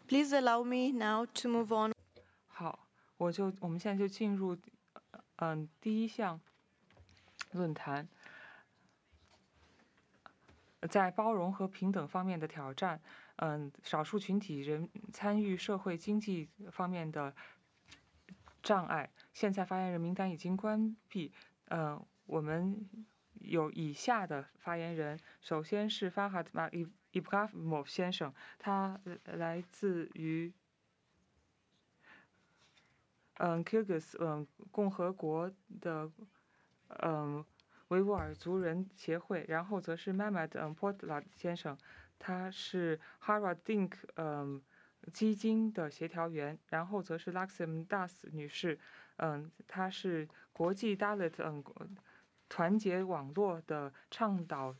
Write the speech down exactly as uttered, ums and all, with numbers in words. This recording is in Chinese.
Please allow me now to move on. 好，我就我们现在就进入嗯第一项论坛，在包容和平等方面的挑战，嗯，少数群体人参与社会经济方面的障碍。现在发言人名单已经关闭，嗯，我们有以下的发言人，首先是法哈马伊伊布卡莫夫先生，他来自于嗯 Kyrgyz 嗯共和国的嗯维吾尔族人协会，然后则是 Mehmet 嗯 Potlat 先生，他是 Harvard Dink 嗯基金的协调员，然后则是 Laksim Das 女士，嗯，她是国际 Dalit 嗯团结网络的倡导